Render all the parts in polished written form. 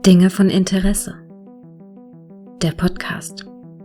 Dinge von Interesse. Der Podcast.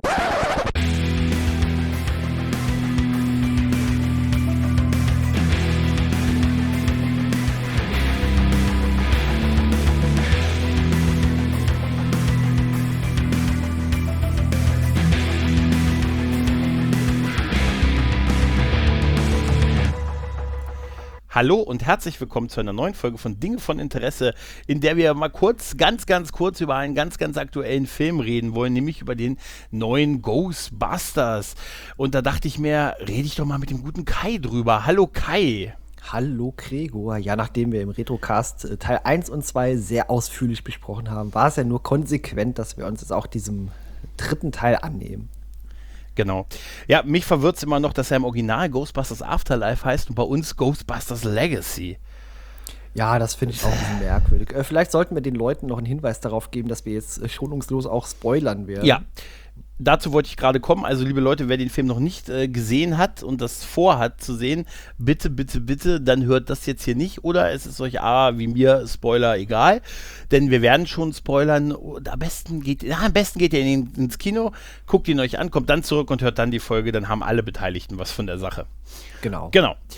Hallo und herzlich willkommen zu einer neuen Folge von Dinge von Interesse, in der wir mal ganz kurz über einen ganz aktuellen Film reden wollen, nämlich über den neuen Ghostbusters. Und da dachte ich mir, rede ich doch mal mit dem guten Kai drüber. Hallo Kai. Hallo Gregor. Ja, nachdem wir im Retrocast Teil 1 und 2 sehr ausführlich besprochen haben, war es ja nur konsequent, dass wir uns jetzt auch diesem dritten Teil annehmen. Genau. Ja, mich verwirrt es immer noch, dass er im Original Ghostbusters Afterlife heißt und bei uns Ghostbusters Legacy. Ja, das finde ich auch ein bisschen merkwürdig. Vielleicht sollten wir den Leuten noch einen Hinweis darauf geben, dass wir jetzt schonungslos auch spoilern werden. Ja, dazu wollte ich gerade kommen. Also, liebe Leute, wer den Film noch nicht gesehen hat und das vorhat zu sehen, bitte, dann hört das jetzt hier nicht. Oder es ist euch wie mir Spoiler egal. Denn wir werden schon spoilern. Und am besten geht ihr ins Kino, guckt ihn euch an, kommt dann zurück und hört dann die Folge. Dann haben alle Beteiligten was von der Sache. Genau.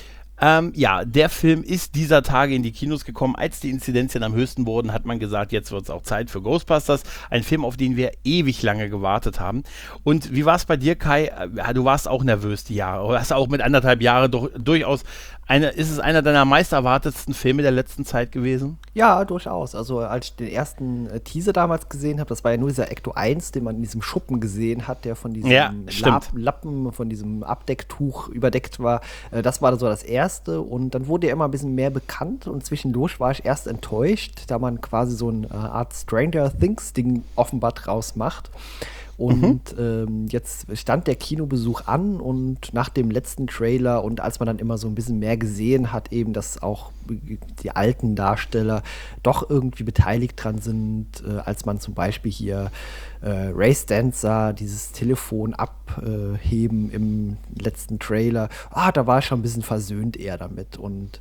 Ja, der Film ist dieser Tage in die Kinos gekommen. Als die Inzidenzien am höchsten wurden, hat man gesagt, jetzt wird es auch Zeit für Ghostbusters. Ein Film, auf den wir ewig lange gewartet haben. Und wie war es bei dir, Kai? Du warst auch nervös die Jahre. Du hast auch mit 1,5 Jahren durchaus ist es einer deiner meist erwartetsten Filme der letzten Zeit gewesen? Ja, durchaus. Also als ich den ersten Teaser damals gesehen habe, das war ja nur dieser Ecto 1, den man in diesem Schuppen gesehen hat, der von diesem Lappen, von diesem Abdecktuch überdeckt war. Das war so das erste und dann wurde er immer ein bisschen mehr bekannt und zwischendurch war ich erst enttäuscht, da man quasi so eine Art Stranger Things Ding offenbar draus macht. Und jetzt stand der Kinobesuch an und nach dem letzten Trailer und als man dann immer so ein bisschen mehr gesehen hat, eben, dass auch die alten Darsteller doch irgendwie beteiligt dran sind, als man zum Beispiel hier Ray Stantz sah, dieses Telefon abheben im letzten Trailer. Da war ich schon ein bisschen versöhnt eher damit. Und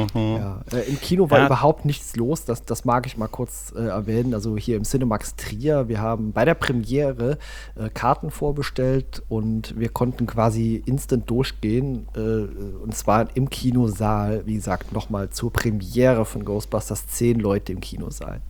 im Kino war überhaupt nichts los, das mag ich mal kurz erwähnen. Also hier im Cinemax Trier, wir haben bei der Premiere Karten vorbestellt und wir konnten quasi instant durchgehen. Und zwar im Kinosaal, wie gesagt, nochmal zur Premiere von Ghostbusters 10 Leute im Kinosaal.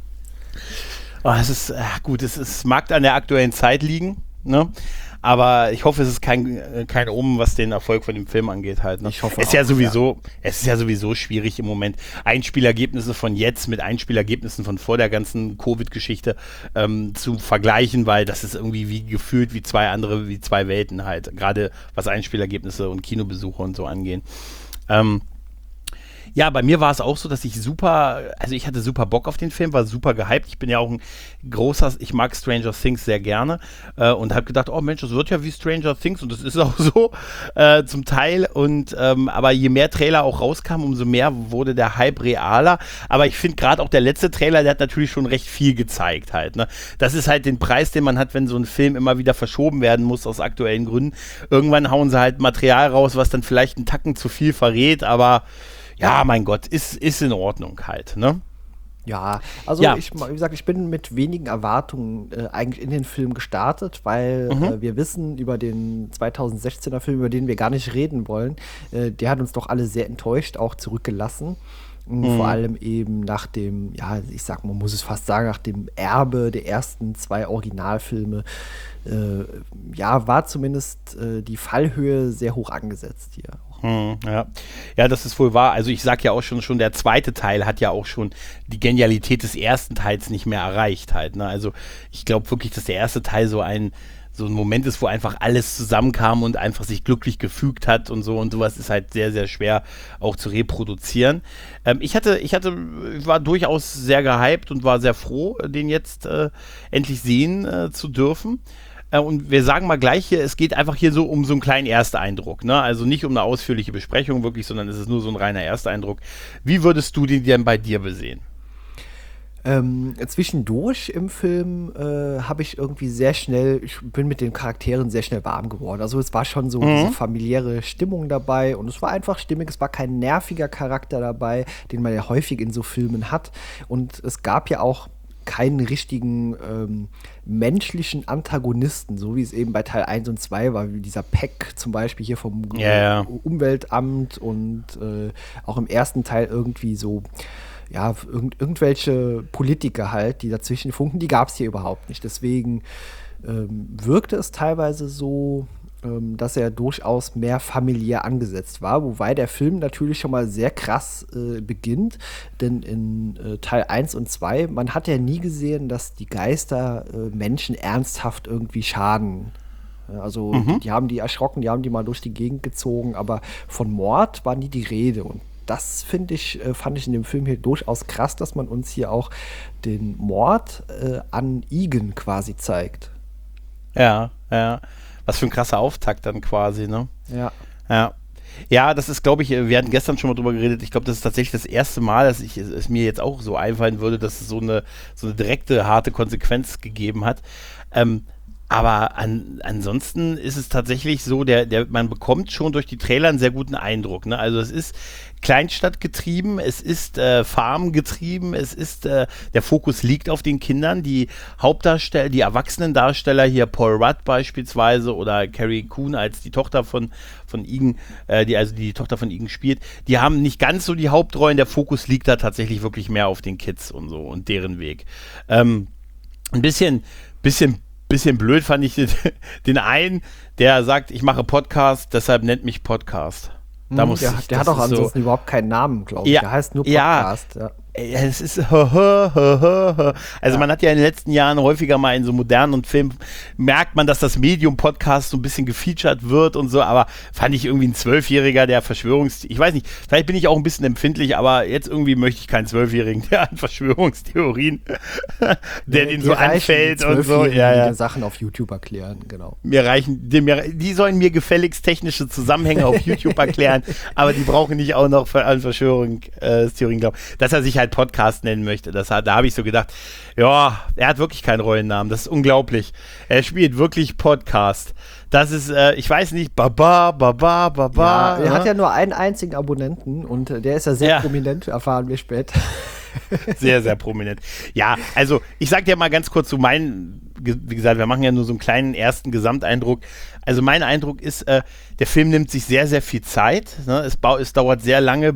Es ist gut, es mag an der aktuellen Zeit liegen, ne? Aber ich hoffe, es ist kein Omen, was den Erfolg von dem Film angeht halt. Ne? Ich hoffe es ist ja sowieso schwierig im Moment, Einspielergebnisse von jetzt mit Einspielergebnissen von vor der ganzen Covid-Geschichte zu vergleichen, weil das ist irgendwie wie gefühlt wie zwei Welten halt, gerade was Einspielergebnisse und Kinobesuche und so angehen. Ja, bei mir war es auch so, dass ich hatte super Bock auf den Film, war super gehypt. Ich bin ja auch ich mag Stranger Things sehr gerne und habe gedacht, oh Mensch, das wird ja wie Stranger Things und das ist auch so zum Teil. Und aber je mehr Trailer auch rauskamen, umso mehr wurde der Hype realer. Aber ich finde gerade auch der letzte Trailer, der hat natürlich schon recht viel gezeigt halt. Ne? Das ist halt den Preis, den man hat, wenn so ein Film immer wieder verschoben werden muss aus aktuellen Gründen. Irgendwann hauen sie halt Material raus, was dann vielleicht einen Tacken zu viel verrät, aber ja, mein Gott, ist in Ordnung halt, ne? Ja, also wie gesagt, ich bin mit wenigen Erwartungen eigentlich in den Film gestartet, weil wir wissen über den 2016er Film, über den wir gar nicht reden wollen, der hat uns doch alle sehr enttäuscht, auch zurückgelassen. Vor allem eben nach dem, man muss es fast sagen, nach dem Erbe der ersten 2 Originalfilme, war zumindest die Fallhöhe sehr hoch angesetzt hier. Ja, das ist wohl wahr. Also ich sag ja auch schon der zweite Teil hat ja auch schon die Genialität des ersten Teils nicht mehr erreicht halt. Ne? Also ich glaube wirklich, dass der erste Teil so ein Moment ist, wo einfach alles zusammenkam und einfach sich glücklich gefügt hat und so und sowas ist halt sehr, sehr schwer auch zu reproduzieren. Ich war durchaus sehr gehypt und war sehr froh, den jetzt endlich sehen zu dürfen. Und wir sagen mal gleich hier, es geht einfach hier so um so einen kleinen Ersteindruck, ne? Also nicht um eine ausführliche Besprechung wirklich, sondern es ist nur so ein reiner Ersteindruck. Wie würdest du den denn bei dir besehen? Zwischendurch im Film habe ich irgendwie ich bin mit den Charakteren sehr schnell warm geworden. Also es war schon so diese familiäre Stimmung dabei und es war einfach stimmig, es war kein nerviger Charakter dabei, den man ja häufig in so Filmen hat. Und es gab ja auch keinen richtigen menschlichen Antagonisten, so wie es eben bei Teil 1 und 2 war, wie dieser Peck zum Beispiel hier vom Umweltamt und auch im ersten Teil irgendwie so, ja, irgendwelche Politiker halt, die dazwischen funken, die gab es hier überhaupt nicht. Deswegen wirkte es teilweise so, dass er durchaus mehr familiär angesetzt war, wobei der Film natürlich schon mal sehr krass beginnt, denn in Teil 1 und 2, man hat ja nie gesehen, dass die Geister Menschen ernsthaft irgendwie schaden. Also die haben die erschrocken, die haben die mal durch die Gegend gezogen, aber von Mord war nie die Rede. Und das fand ich in dem Film hier durchaus krass, dass man uns hier auch den Mord an Egan quasi zeigt. Ja. Was für ein krasser Auftakt dann quasi, ne? Ja. Ja, das ist, glaube ich, wir hatten gestern schon mal drüber geredet, ich glaube, das ist tatsächlich das erste Mal, dass es mir jetzt auch so einfallen würde, dass es so eine direkte, harte Konsequenz gegeben hat. Aber ansonsten ist es tatsächlich so, man bekommt schon durch die Trailer einen sehr guten Eindruck. Ne? Also es ist Kleinstadtgetrieben, es ist Farmgetrieben, es ist der Fokus liegt auf den Kindern. Die Hauptdarsteller, die erwachsenen Darsteller hier, Paul Rudd beispielsweise oder Carrie Coon als die Tochter von Egan, die Tochter von Egan spielt, die haben nicht ganz so die Hauptrollen. Der Fokus liegt da tatsächlich wirklich mehr auf den Kids und so und deren Weg. Ein bisschen blöd fand ich den einen, der sagt, ich mache Podcast, deshalb nennt mich Podcast. Der hat auch ansonsten überhaupt keinen Namen, glaube ich. Ja, der heißt nur Podcast. Ja. Es ist Also man hat ja in den letzten Jahren häufiger mal in so modernen Filmen merkt man, dass das Medium Podcast so ein bisschen gefeatured wird und so, aber fand ich irgendwie ein 12-Jähriger, der ich weiß nicht, vielleicht bin ich auch ein bisschen empfindlich, aber jetzt irgendwie möchte ich keinen 12-Jährigen, der an Verschwörungstheorien, der den so anfällt und so. Die Sachen auf YouTube erklären, genau. Die sollen mir gefälligst technische Zusammenhänge auf YouTube erklären, aber die brauchen nicht auch noch an Verschwörungstheorien glauben. Dass er sich halt Podcast nennen möchte. Da habe ich so gedacht, ja, er hat wirklich keinen Rollennamen. Das ist unglaublich. Er spielt wirklich Podcast. Das ist, ich weiß nicht, Baba. Ja, er hat ja nur einen einzigen Abonnenten und der ist ja sehr prominent, erfahren wir später. Sehr, sehr prominent. Ja, also ich sag dir mal ganz kurz so wie gesagt, wir machen ja nur so einen kleinen ersten Gesamteindruck. Also mein Eindruck ist, der Film nimmt sich sehr, sehr viel Zeit. Ne? Es dauert sehr lange,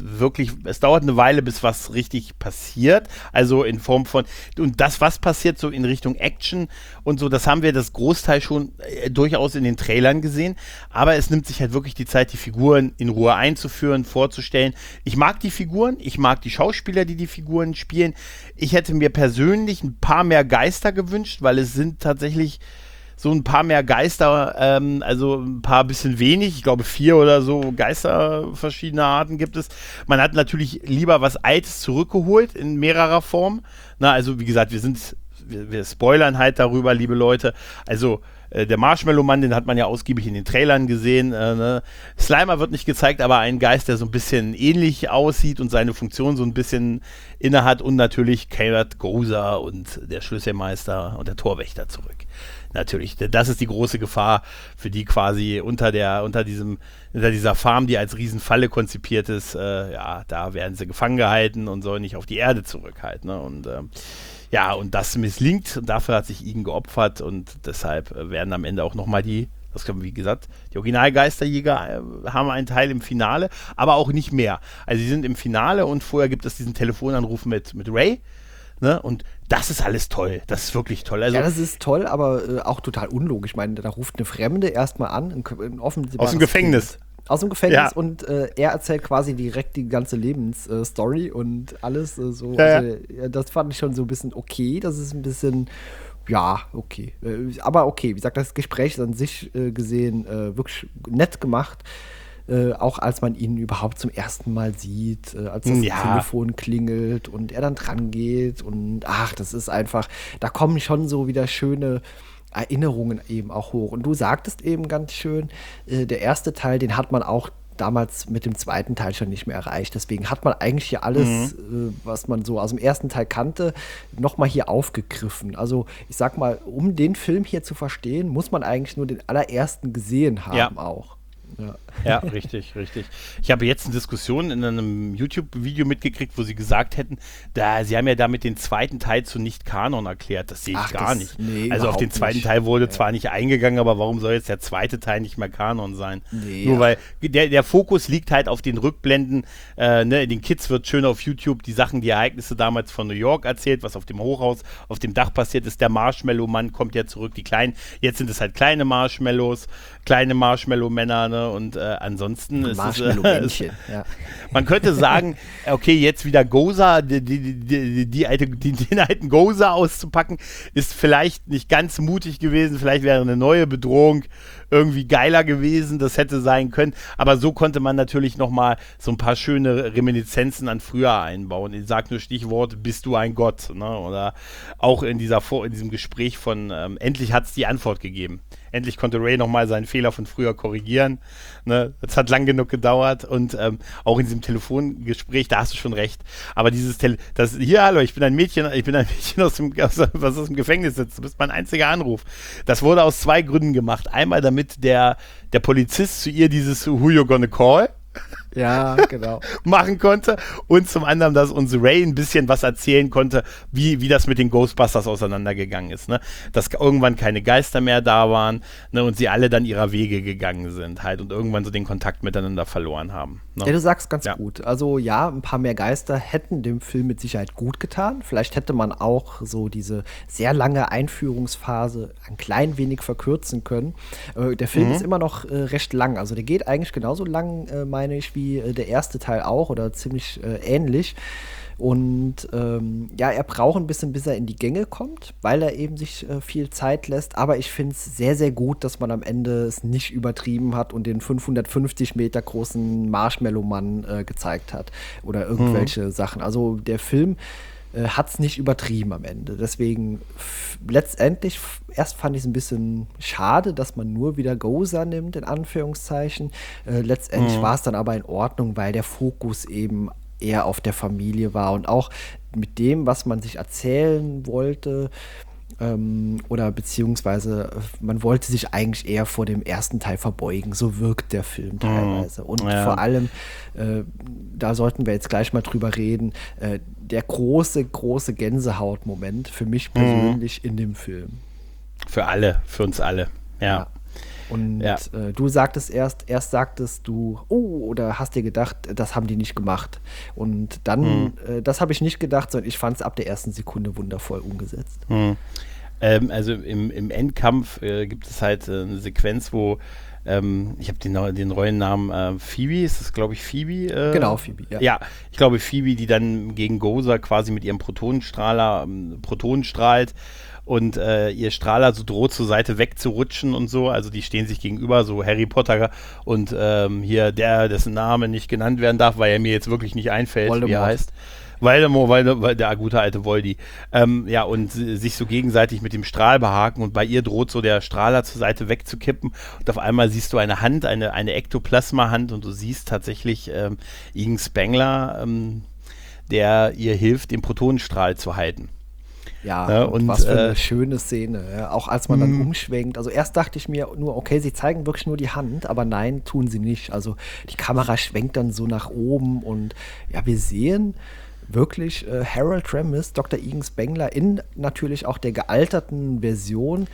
es dauert eine Weile, bis was richtig passiert. Also in Form von, und das, was passiert so in Richtung Action und so, das haben wir das Großteil schon durchaus in den Trailern gesehen. Aber es nimmt sich halt wirklich die Zeit, die Figuren in Ruhe einzuführen, vorzustellen. Ich mag die Figuren, ich mag die Schauspieler, die Figuren spielen. Ich hätte mir persönlich ein paar mehr Geister gewünscht, weil es sind tatsächlich so ein paar mehr Geister, also ein paar bisschen wenig, ich glaube 4 oder so Geister verschiedener Arten gibt es. Man hat natürlich lieber was Altes zurückgeholt in mehrerer Form. Na, also wie gesagt, wir spoilern halt darüber, liebe Leute. Also der Marshmallow-Mann, den hat man ja ausgiebig in den Trailern gesehen. Ne? Slimer wird nicht gezeigt, aber ein Geist, der so ein bisschen ähnlich aussieht und seine Funktion so ein bisschen innehat. Und natürlich Kayrat Gozer und der Schlüsselmeister und der Torwächter zurück. Natürlich, das ist die große Gefahr, für die quasi unter dieser Farm, die als Riesenfalle konzipiert ist, da werden sie gefangen gehalten und sollen nicht auf die Erde zurück halt. Ne? Und und das misslingt und dafür hat sich Egan geopfert und deshalb werden am Ende auch nochmal wie gesagt, die Originalgeisterjäger haben einen Teil im Finale, aber auch nicht mehr. Also sie sind im Finale und vorher gibt es diesen Telefonanruf mit Ray. Ne? Und das ist alles toll. Das ist wirklich toll. Also, ja, das ist toll, aber auch total unlogisch. Ich meine, da ruft eine Fremde erstmal an. Aus dem Gefängnis. Aus dem Gefängnis und er erzählt quasi direkt die ganze Lebensstory und alles so. Ja. Also, das fand ich schon so ein bisschen okay. Das ist ein bisschen, ja, okay. Aber okay, wie gesagt, das Gespräch ist an sich gesehen wirklich nett gemacht. Auch als man ihn überhaupt zum ersten Mal sieht, als das Telefon klingelt und er dann dran geht und das ist einfach, da kommen schon so wieder schöne Erinnerungen eben auch hoch. Und du sagtest eben ganz schön, der erste Teil, den hat man auch damals mit dem zweiten Teil schon nicht mehr erreicht. Deswegen hat man eigentlich hier alles, was man so aus dem ersten Teil kannte, nochmal hier aufgegriffen. Also ich sag mal, um den Film hier zu verstehen, muss man eigentlich nur den allerersten gesehen haben auch. Ja. Ja, richtig. Ich habe jetzt eine Diskussion in einem YouTube-Video mitgekriegt, wo sie gesagt hätten, sie haben ja damit den zweiten Teil zu Nicht-Kanon erklärt. Das sehe ich gar nicht. Nee, also auf den zweiten Teil wurde zwar nicht eingegangen, aber warum soll jetzt der zweite Teil nicht mehr Kanon sein? Nee, Nur weil der Fokus liegt halt auf den Rückblenden. Den Kids wird schön auf YouTube die Ereignisse damals von New York erzählt, was auf dem Hochhaus, auf dem Dach passiert ist. Der Marshmallow-Mann kommt ja zurück, die kleinen, jetzt sind es halt kleine Marshmallows, kleine Marshmallow-Männer, ne? Und ansonsten ist es, ja. Man könnte sagen, okay, jetzt wieder Gozer, den alten Gozer auszupacken, ist vielleicht nicht ganz mutig gewesen, vielleicht wäre eine neue Bedrohung irgendwie geiler gewesen, das hätte sein können, aber so konnte man natürlich nochmal so ein paar schöne Reminiszenzen an früher einbauen. Ich sage nur Stichwort, bist du ein Gott, ne? Oder auch in diesem Gespräch von endlich hat es die Antwort gegeben. Endlich konnte Ray nochmal seinen Fehler von früher korrigieren. Ne? Das hat lang genug gedauert und auch in diesem Telefongespräch, da hast du schon recht. Aber hallo, ich bin ein Mädchen aus dem Gefängnis sitzt. Du bist mein einziger Anruf. Das wurde aus 2 Gründen gemacht. Einmal, damit der Polizist zu ihr dieses Who you gonna call Ja, genau. machen konnte und zum anderen, dass uns Ray ein bisschen was erzählen konnte, wie das mit den Ghostbusters auseinandergegangen ist, ne? Dass irgendwann keine Geister mehr da waren, ne? Und sie alle dann ihrer Wege gegangen sind halt und irgendwann so den Kontakt miteinander verloren haben. Ne? Ja, du sagst ganz gut. Also ja, ein paar mehr Geister hätten dem Film mit Sicherheit gut getan. Vielleicht hätte man auch so diese sehr lange Einführungsphase ein klein wenig verkürzen können. Der Film ist immer noch recht lang. Also der geht eigentlich genauso lang, meine ich, wie der erste Teil auch oder ziemlich ähnlich. Und er braucht ein bisschen, bis er in die Gänge kommt, weil er eben sich viel Zeit lässt. Aber ich finde es sehr, sehr gut, dass man am Ende es nicht übertrieben hat und den 550 Meter großen Marshmallow-Mann gezeigt hat oder irgendwelche Sachen. Also der Film hat es nicht übertrieben am Ende. Deswegen letztendlich, erst fand ich es ein bisschen schade, dass man nur wieder Gozer nimmt, in Anführungszeichen. Letztendlich war es dann aber in Ordnung, weil der Fokus eben eher auf der Familie war und auch mit dem, was man sich erzählen wollte, oder beziehungsweise man wollte sich eigentlich eher vor dem ersten Teil verbeugen. So wirkt der Film teilweise. Und vor allem, da sollten wir jetzt gleich mal drüber reden, der große Gänsehaut-Moment für mich persönlich in dem Film. Für uns alle, ja. Und du sagtest erst sagtest du, oder hast dir gedacht, das haben die nicht gemacht. Und dann, das habe ich nicht gedacht, sondern ich fand es ab der ersten Sekunde wundervoll umgesetzt. Also im Endkampf gibt es halt eine Sequenz, wo ich habe den Rollennamen Phoebe, ist das, glaube ich, Phoebe? Genau, Phoebe, ja. Ja, ich glaube Phoebe, die dann gegen Gozer quasi mit ihrem Protonenstrahler Protonen strahlt und ihr Strahler so droht zur Seite wegzurutschen und so, also die stehen sich gegenüber, so Harry Potter und hier dessen Name nicht genannt werden darf, weil er mir jetzt wirklich nicht einfällt, Voldemort. Wie er heißt. Weil der gute alte Voldy. Und sich so gegenseitig mit dem Strahl behaken und bei ihr droht so der Strahler zur Seite wegzukippen und auf einmal siehst du eine Hand, eine Ektoplasma-Hand und du siehst tatsächlich Ian Spengler, der ihr hilft, den Protonenstrahl zu halten. Ja, und was für eine schöne Szene. Ja. Auch als man dann umschwenkt. Also erst dachte ich mir nur, okay, sie zeigen wirklich nur die Hand, aber nein, tun sie nicht. Also die Kamera schwenkt dann so nach oben und ja, wir sehen wirklich Harold Ramis, Dr. Ian Spengler in natürlich auch der gealterten Version.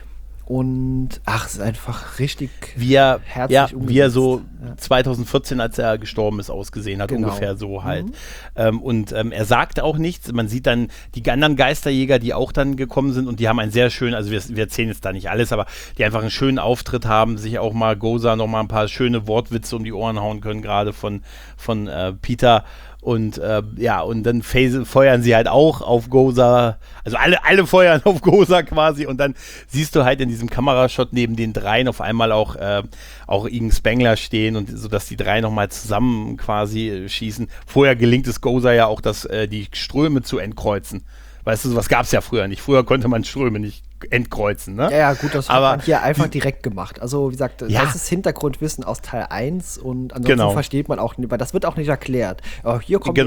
Und es ist einfach richtig herzlich umgesetzt. Wie er so 2014, als er gestorben ist, ausgesehen hat, genau. Ungefähr so halt. Er sagte auch nichts. Man sieht dann die anderen Geisterjäger, die auch dann gekommen sind und die haben einen sehr schönen, also wir erzählen jetzt da nicht alles, aber die einfach einen schönen Auftritt haben, sich auch mal Gozer noch mal ein paar schöne Wortwitze um die Ohren hauen können, gerade von Peter. Und und dann feuern sie halt auch auf Gozer, also alle feuern auf Gozer quasi und dann siehst du halt in diesem Kamerashot neben den dreien auf einmal auch Ian Spengler stehen und so, dass die drei nochmal zusammen quasi schießen. Vorher gelingt es Gozer ja auch, die Ströme zu entkreuzen. Weißt du, sowas gab es ja früher nicht. Früher konnte man Ströme nicht entkreuzen. Ne? Ja, gut, das hat man hier einfach direkt gemacht. Also, wie gesagt, das ist Hintergrundwissen aus Teil 1 und ansonsten versteht man auch nicht, weil das wird auch nicht erklärt. Hier kommen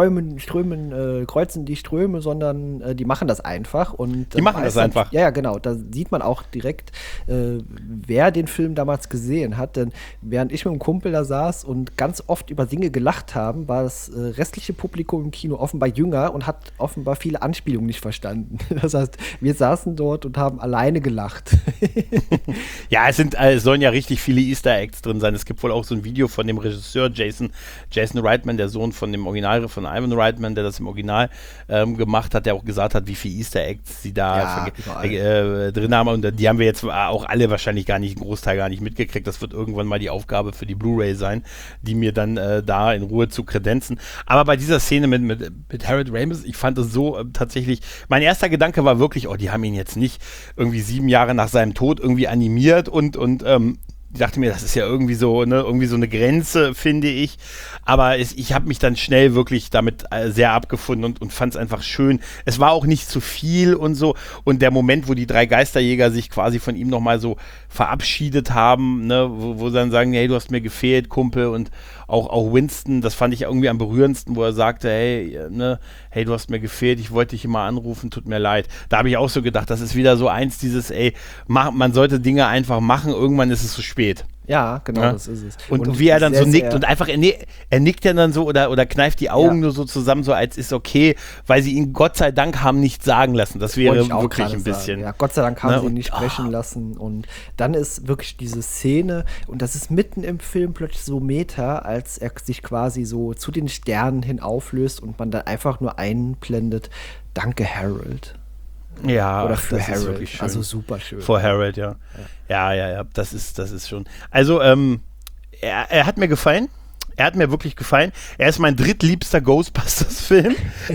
kreuzen die Ströme, sondern die machen das einfach. Und die machen das einfach. Ja, genau. Da sieht man auch direkt, wer den Film damals gesehen hat. Denn während ich mit einem Kumpel da saß und ganz oft über Dinge gelacht haben, war das restliche Publikum im Kino offenbar jünger und hat offenbar viele Anspielungen nicht verstanden. Das heißt, wir saßen dort und haben alleine gelacht. Ja, es sollen ja richtig viele Easter Eggs drin sein. Es gibt wohl auch so ein Video von dem Regisseur Jason Reitman, der Sohn von dem Original, von Ivan Reitman, der das im Original gemacht hat, der auch gesagt hat, wie viele Easter Eggs sie da drin haben. Und die haben wir jetzt auch alle wahrscheinlich einen Großteil gar nicht mitgekriegt. Das wird irgendwann mal die Aufgabe für die Blu-ray sein, die mir dann da in Ruhe zu kredenzen. Aber bei dieser Szene mit Harold Ramis, ich fand es so tatsächlich, mein erster Gedanke war wirklich, die haben ihn jetzt nicht irgendwie 7 Jahre nach seinem Tod irgendwie animiert und ich dachte mir, das ist ja irgendwie so eine Grenze, finde ich. Aber ich habe mich dann schnell wirklich damit sehr abgefunden und fand es einfach schön. Es war auch nicht zu viel und so. Und der Moment, wo die 3 Geisterjäger sich quasi von ihm nochmal so verabschiedet haben, ne, wo sie dann sagen, hey, du hast mir gefehlt, Kumpel. Und auch Winston, das fand ich irgendwie am berührendsten, wo er sagte, hey, du hast mir gefehlt, ich wollte dich immer anrufen, tut mir leid. Da habe ich auch so gedacht, das ist wieder so eins dieses, man sollte Dinge einfach machen, irgendwann ist es zu spät. Ja, genau, ja? Das ist es. Und wie er dann so nickt und einfach, er nickt ja dann so oder kneift die Augen nur so zusammen, so als ist okay, weil sie ihn Gott sei Dank haben nicht sagen lassen. Das wäre wirklich ein bisschen. Ja, Gott sei Dank haben sie ihn nicht sprechen lassen. Und dann ist wirklich diese Szene, und das ist mitten im Film plötzlich so Meta, als er sich quasi so zu den Sternen hin auflöst und man dann einfach nur einblendet, danke Harold. Ja, oder für das Harold. Ist wirklich schön. Also super schön. Vor Harold, ja. Ja, das ist schon. Also, er hat mir gefallen. Er hat mir wirklich gefallen. Er ist mein drittliebster Ghostbusters-Film.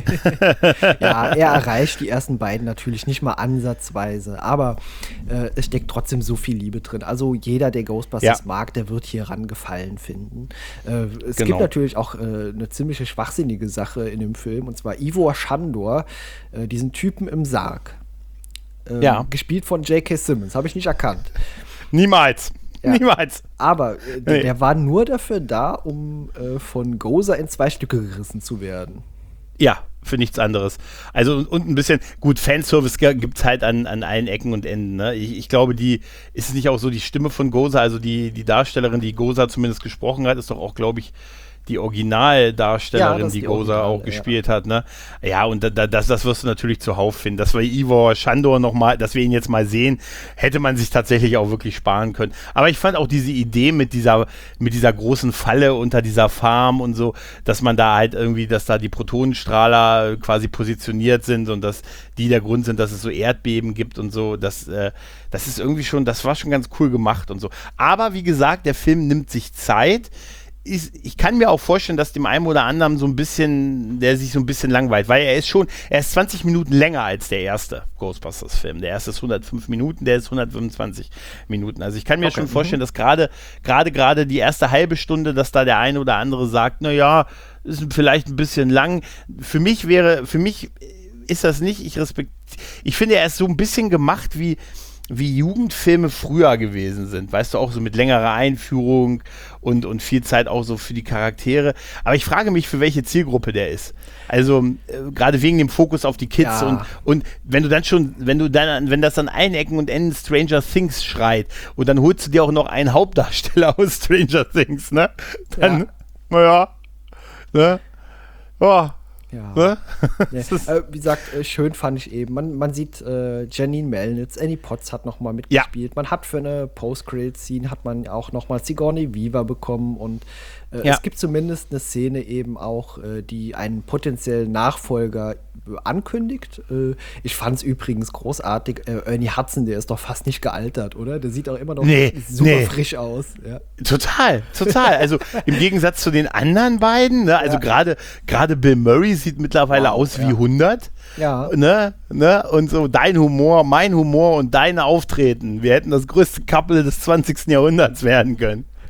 Ja, er erreicht die ersten beiden natürlich nicht mal ansatzweise, aber es steckt trotzdem so viel Liebe drin. Also jeder, der Ghostbusters mag, der wird hieran Gefallen finden. Es gibt natürlich auch eine ziemliche schwachsinnige Sache in dem Film, und zwar Ivor Shandor, diesen Typen im Sarg. Gespielt von J.K. Simmons, habe ich nicht erkannt. Niemals. Ja. Niemals. Aber der war nur dafür da, um von Gozer in 2 Stücke gerissen zu werden. Ja, für nichts anderes. Also und ein bisschen, gut, Fanservice gibt es halt an allen Ecken und Enden. Ne? Ich glaube, ist es nicht auch so die Stimme von Gozer, also die Darstellerin, die Gozer zumindest gesprochen hat, ist doch auch, glaube ich, die Originaldarstellerin, die Gozer auch gespielt hat, ne? Ja, und das wirst du natürlich zuhauf finden. Dass wir Ivor Shandor nochmal, dass wir ihn jetzt mal sehen, hätte man sich tatsächlich auch wirklich sparen können. Aber ich fand auch diese Idee mit dieser großen Falle unter dieser Farm und so, dass man da halt irgendwie, dass da die Protonenstrahler quasi positioniert sind und dass die der Grund sind, dass es so Erdbeben gibt und so, das ist irgendwie schon, das war schon ganz cool gemacht und so. Aber wie gesagt, der Film nimmt sich Zeit. Ich kann mir auch vorstellen, dass dem einen oder anderen der sich so ein bisschen langweilt, weil er ist 20 Minuten länger als der erste Ghostbusters-Film. Der erste ist 105 Minuten, der ist 125 Minuten. Also ich kann mir schon vorstellen, dass gerade die erste halbe Stunde, dass da der eine oder andere sagt, naja, ist vielleicht ein bisschen lang. Für mich ist das nicht, ich finde, er ist so ein bisschen gemacht wie Jugendfilme früher gewesen sind, weißt du, auch so mit längerer Einführung und viel Zeit auch so für die Charaktere. Aber ich frage mich, für welche Zielgruppe der ist. Also gerade wegen dem Fokus auf die Kids und wenn das an allen Ecken und Enden Stranger Things schreit und dann holst du dir auch noch einen Hauptdarsteller aus Stranger Things, ne? Dann, ne? Oh. Ja. Wie gesagt, schön fand ich eben. Man sieht Janine Melnitz, Annie Potts hat nochmal mitgespielt. Ja. Man hat für eine Post-Credit-Scene hat man auch nochmal Sigourney Weaver bekommen und es gibt zumindest eine Szene eben auch, die einen potenziellen Nachfolger ankündigt. Ich fand es übrigens großartig. Ernie Hudson, der ist doch fast nicht gealtert, oder? Der sieht auch immer noch super frisch aus. Ja. Total. Also im Gegensatz zu den anderen beiden, ne? Also gerade Bill Murray sieht mittlerweile aus wie 100. Ja. Ne? Und so dein Humor, mein Humor und dein Auftreten. Wir hätten das größte Couple des 20. Jahrhunderts werden können.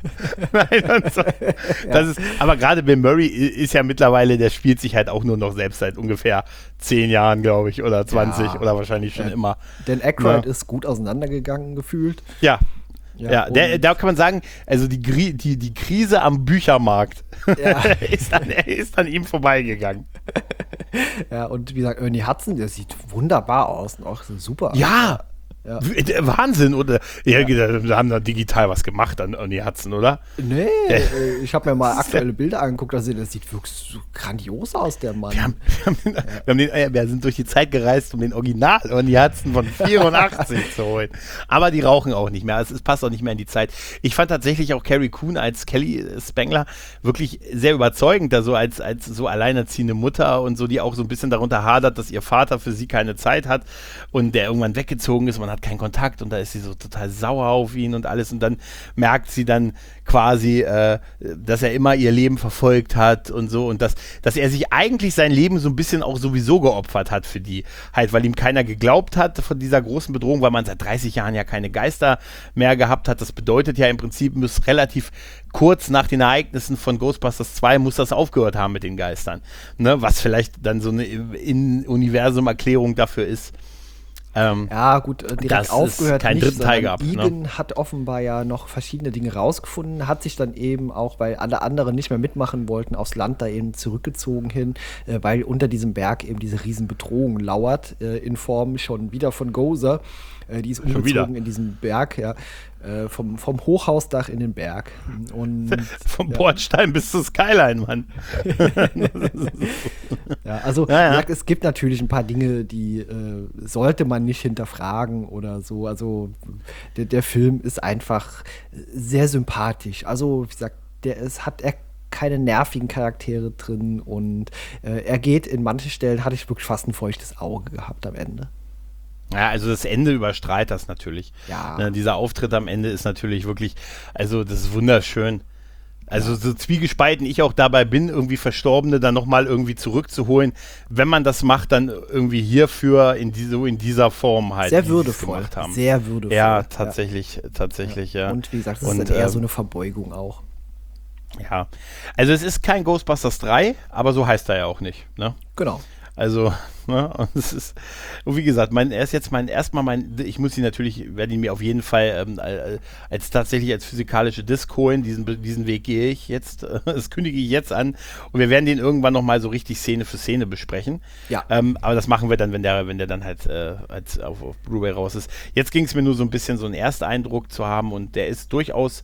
Nein, und so. Das ist, aber gerade Bill Murray ist ja mittlerweile, der spielt sich halt auch nur noch selbst seit ungefähr 10 Jahren, glaube ich, oder 20 oder wahrscheinlich schon immer. Dan Aykroyd ist gut auseinandergegangen gefühlt. Ja, da kann man sagen, also die Krise am Büchermarkt ist an ihm vorbeigegangen. Ja, und wie gesagt, Ernie Hudson, der sieht wunderbar aus und auch super. Ja. Wahnsinn, oder? Ja, da haben da digital was gemacht an Ernie Hudson, oder? Nee, ich habe mir mal aktuelle Bilder angeguckt, das sieht wirklich so grandios aus, der Mann. Wir sind durch die Zeit gereist, um den Original Ernie Hudson von 84 zu holen. Aber die rauchen auch nicht mehr, es passt auch nicht mehr in die Zeit. Ich fand tatsächlich auch Carrie Coon als Kelly Spengler wirklich sehr überzeugend, da so als so alleinerziehende Mutter und so, die auch so ein bisschen darunter hadert, dass ihr Vater für sie keine Zeit hat und der irgendwann weggezogen ist, man hat keinen Kontakt und da ist sie so total sauer auf ihn und alles und dann merkt sie dann quasi, dass er immer ihr Leben verfolgt hat und so und dass er sich eigentlich sein Leben so ein bisschen auch sowieso geopfert hat für die, halt, weil ihm keiner geglaubt hat von dieser großen Bedrohung, weil man seit 30 Jahren ja keine Geister mehr gehabt hat. Das bedeutet ja im Prinzip, muss relativ kurz nach den Ereignissen von Ghostbusters 2 muss das aufgehört haben mit den Geistern, ne? Was vielleicht dann so eine In-Universum-Erklärung dafür ist. Ja, gut, direkt aufgehört keinen nicht, dritten Teil gehabt, Egan hat offenbar ja noch verschiedene Dinge rausgefunden, hat sich dann eben auch, weil alle anderen nicht mehr mitmachen wollten, aufs Land da eben zurückgezogen hin, weil unter diesem Berg eben diese Riesenbedrohung lauert, in Form schon wieder von Gozer. Die ist umgezogen in diesen Berg, vom Hochhausdach in den Berg. Und, vom Bordstein bis zur Skyline, Mann. Wie gesagt, es gibt natürlich ein paar Dinge, die sollte man nicht hinterfragen oder so. Also der Film ist einfach sehr sympathisch. Also wie gesagt, hat keine nervigen Charaktere drin und er geht in manchen Stellen, hatte ich wirklich fast ein feuchtes Auge gehabt am Ende. Ja, also das Ende überstrahlt das natürlich. Ja. Dieser Auftritt am Ende ist natürlich wirklich, also das ist wunderschön. Also so zwiegespalten ich auch dabei bin, irgendwie Verstorbene dann nochmal irgendwie zurückzuholen. Wenn man das macht, dann irgendwie hierfür in dieser Form halt. Sehr würdevoll. Gemacht haben. Sehr würdevoll. Ja, tatsächlich, ja. Und wie gesagt, das ist dann eher so eine Verbeugung auch. Ja, also es ist kein Ghostbusters 3, aber so heißt er ja auch nicht, ne? Genau. Also, ne, und es ist, und wie gesagt, ich muss ihn natürlich, werde ihn mir auf jeden Fall tatsächlich als physikalische Disc holen, diesen Weg gehe ich jetzt, das kündige ich jetzt an und wir werden den irgendwann nochmal so richtig Szene für Szene besprechen. Ja. Aber das machen wir dann, wenn der dann halt auf Blu-ray raus ist. Jetzt ging es mir nur so ein bisschen so einen Ersteindruck zu haben und der ist durchaus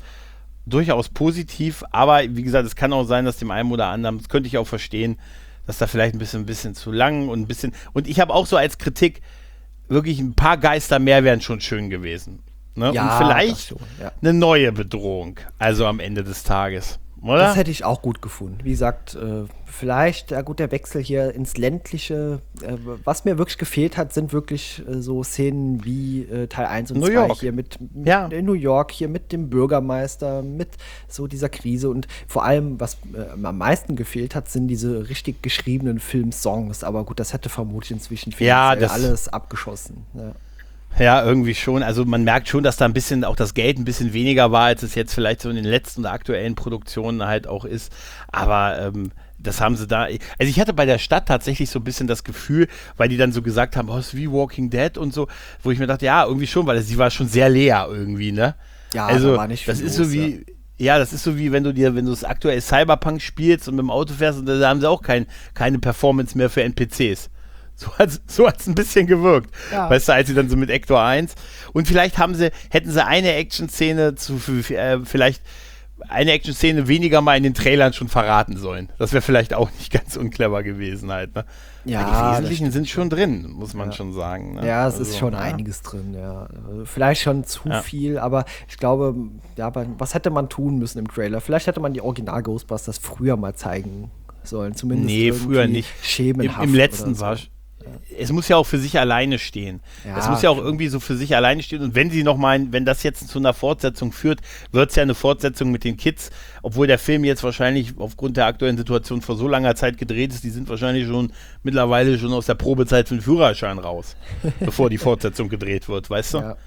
positiv, aber wie gesagt, es kann auch sein, dass dem einen oder anderen, das könnte ich auch verstehen, dass da vielleicht ein bisschen zu lang und ich habe auch so als Kritik, wirklich ein paar Geister mehr wären schon schön gewesen. Ne? Ja, und vielleicht eine neue Bedrohung, also am Ende des Tages. Oder? Das hätte ich auch gut gefunden. Wie gesagt, vielleicht, der Wechsel hier ins Ländliche. Was mir wirklich gefehlt hat, sind wirklich so Szenen wie Teil 1 und 2 hier mit in New York, hier mit dem Bürgermeister, mit so dieser Krise. Und vor allem, was am meisten gefehlt hat, sind diese richtig geschriebenen Filmsongs. Aber gut, das hätte vermutlich inzwischen alles abgeschossen. Ja. Ja, irgendwie schon. Also man merkt schon, dass da ein bisschen auch das Geld ein bisschen weniger war, als es jetzt vielleicht so in den letzten oder aktuellen Produktionen halt auch ist. Aber das haben sie da. Also ich hatte bei der Stadt tatsächlich so ein bisschen das Gefühl, weil die dann so gesagt haben, ist wie Walking Dead und so, wo ich mir dachte, ja, irgendwie schon, weil sie war schon sehr leer irgendwie, ne? Ja, also da war nicht viel das ist los, so wie. Ja, das ist so wie wenn du das aktuell Cyberpunk spielst und mit dem Auto fährst und da haben sie auch keine Performance mehr für NPCs. So hat's ein bisschen gewirkt. Ja. Weißt du, als sie dann so mit Ector 1 und vielleicht hätten sie eine Action-Szene vielleicht eine Action-Szene weniger mal in den Trailern schon verraten sollen. Das wäre vielleicht auch nicht ganz unclever gewesen halt, ne? Ja, die Wesentlichen sind schon drin, muss man schon sagen. Ne? Ja, es ist schon einiges drin, ja. Vielleicht schon zu viel, aber ich glaube, was hätte man tun müssen im Trailer? Vielleicht hätte man die Original-Ghostbusters früher mal zeigen sollen, zumindest. Nee, früher nicht. Schemenhaft. Im letzten war es muss ja auch für sich alleine stehen. Ja, es muss ja auch irgendwie so für sich alleine stehen. Und wenn das jetzt zu einer Fortsetzung führt, wird es ja eine Fortsetzung mit den Kids, obwohl der Film jetzt wahrscheinlich aufgrund der aktuellen Situation vor so langer Zeit gedreht ist, die sind wahrscheinlich mittlerweile schon aus der Probezeit für den Führerschein raus, bevor die Fortsetzung gedreht wird, weißt du? Ja.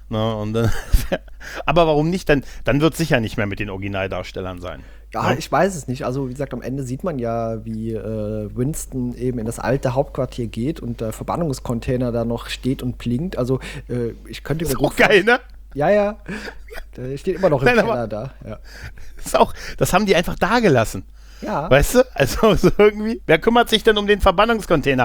Ne, und dann, aber warum nicht? Dann wird es sicher nicht mehr mit den Originaldarstellern sein. Ja, ich weiß es nicht. Also wie gesagt, am Ende sieht man ja, wie Winston eben in das alte Hauptquartier geht und der Verbannungscontainer da noch steht und blinkt. Also ich könnte mir gut geil, ne? Ja. Der steht immer noch im Keller da. Ja. Das haben die einfach da gelassen. Ja. Weißt du? Also so irgendwie, wer kümmert sich denn um den Verbannungscontainer?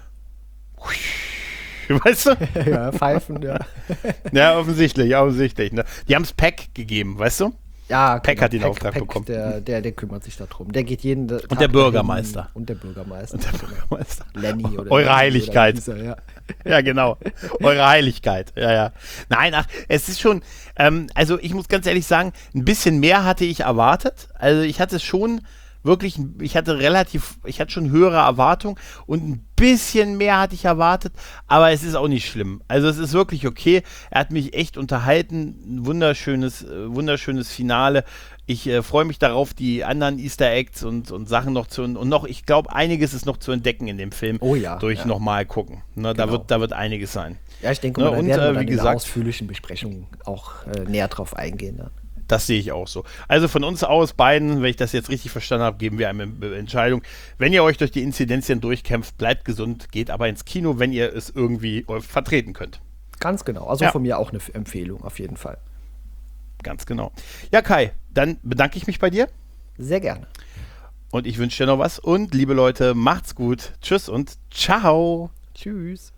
Weißt du? Ja, Pfeifen, ja. Ja, offensichtlich. Ne? Die haben es Pack gegeben, weißt du? Ja, Peck hat den Auftrag bekommen. Der kümmert sich darum. Der geht jeden Tag. Und der Bürgermeister. Und der Bürgermeister. Lenny oder Eure Heiligkeit. Oder dieser, ja. Ja, genau. Eure Heiligkeit. Ja. Nein, es ist schon, also ich muss ganz ehrlich sagen, ein bisschen mehr hatte ich erwartet. Also ich hatte schon wirklich, ich hatte schon höhere Erwartungen und ein bisschen mehr hatte ich erwartet, aber es ist auch nicht schlimm. Also es ist wirklich okay. Er hat mich echt unterhalten. Ein wunderschönes Finale. Ich freue mich darauf, die anderen Easter Eggs und Sachen noch ich glaube, einiges ist noch zu entdecken in dem Film. Oh ja. Nochmal gucken. Ne, genau. Da wird einiges sein. Ja, ich denke, da werden wir dann in der ausführlichen Besprechung auch näher drauf eingehen. Dann. Das sehe ich auch so. Also von uns aus beiden, wenn ich das jetzt richtig verstanden habe, geben wir eine Entscheidung. Wenn ihr euch durch die Inzidenzien durchkämpft, bleibt gesund, geht aber ins Kino, wenn ihr es irgendwie vertreten könnt. Ganz genau. Also von mir auch eine Empfehlung, auf jeden Fall. Ganz genau. Ja, Kai, dann bedanke ich mich bei dir. Sehr gerne. Und ich wünsche dir noch was. Und liebe Leute, macht's gut. Tschüss und ciao. Tschüss.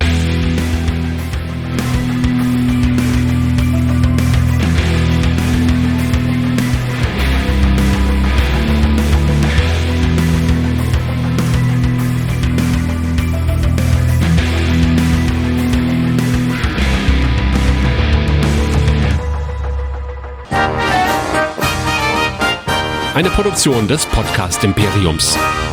Eine Produktion des Podcast Imperiums.